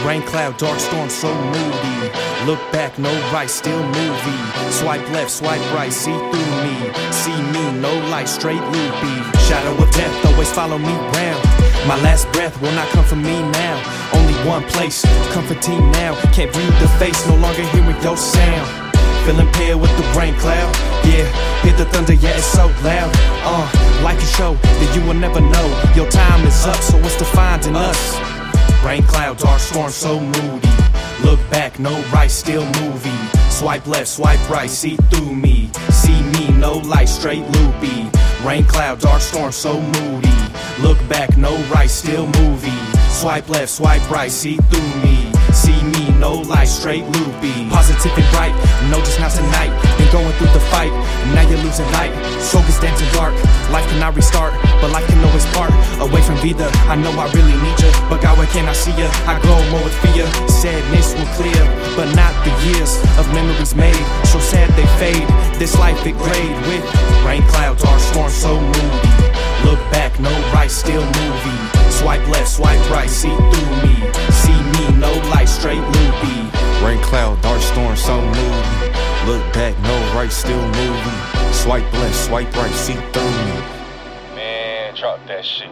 Rain cloud, dark storm, so moody. Look back, no right, still movie. Swipe left, swipe right, see through me. See me, no light, straight loopy. Shadow of death, always follow me round. My last breath will not come from me now. Only one place, comforting now. Can't breathe the face, no longer hearing your sound. Feeling pale with the rain cloud. Yeah, hear the thunder, yeah, it's so loud. Like a show that you will never know. Your time is up, so what's to find in us? Rain cloud, dark storm, so moody. Look back, no right, still movie. Swipe left, swipe right, see through me. See me, no light, straight loopy. Rain cloud, dark storm, so moody. Look back, no right, still movie. Swipe left, swipe right, see through me. See me, no light, straight loopy. Positive and bright, no just not tonight. Been going through the fight, now you're losing light. Focus dancing dark, life cannot restart, but life can always part. Away from vida, I know I really need you, but God, where can I see ya? I glow more with fear, sadness will clear, but not the years of memories made. So sad they fade, this life it grade with rain cloud, dark storm, so moody. Look back, no right, still movie. Swipe left, swipe right, see through me. See me, no light, straight loopy. Rain cloud, dark storm, so moody. Look back, no right, still movie. Swipe left, swipe right, see through me. Man, drop that shit.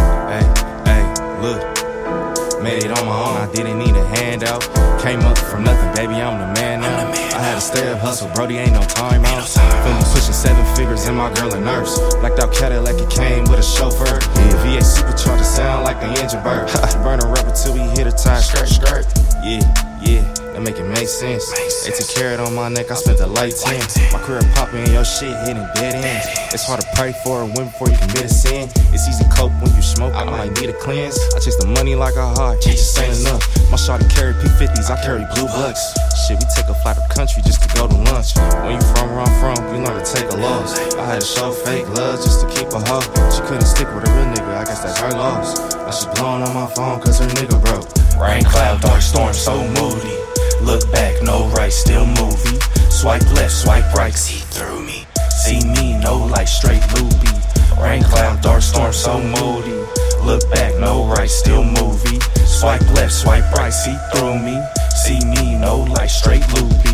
Hey, look. Made it on my own, I didn't need a handout. Came up from nothing, baby, I'm the man now. I had to stay up, hustle, Brody, ain't no time out. Feel me pushing 7 figures and my girl a nurse. Blacked out Cadillac, it came with a chauffeur. V8 supercharger sound like the engine burp. Burn a rubber till we hit a tire, skirt. Yeah, that make it make sense. 18 carat on my neck, I spent the light 10. My career popping, your shit hitting dead ends. It's hard to pray for a win before you commit a sin. It's easy to cope when you smoke, I might need a cleanse. I chase the money like a heart, it just ain't enough. My shawty carry P50s, I carry blue bucks. Shit, we take a flight to country just to go to lunch. When you from where I'm from, you learn to take a loss. I had to show fake love just to keep a hoe. She couldn't stick with a real nigga, I guess that's her loss. Now she blowing on my phone cause her nigga broke. Rain cloud, dark storm, so moody. Look back, no right, still movie. Swipe left, swipe right, see through me. See me, no light, straight loopy. Rain cloud, dark storm, so moody. Look back, no right, still movie. Swipe left, swipe right, see through me. See me, no light, straight loopy.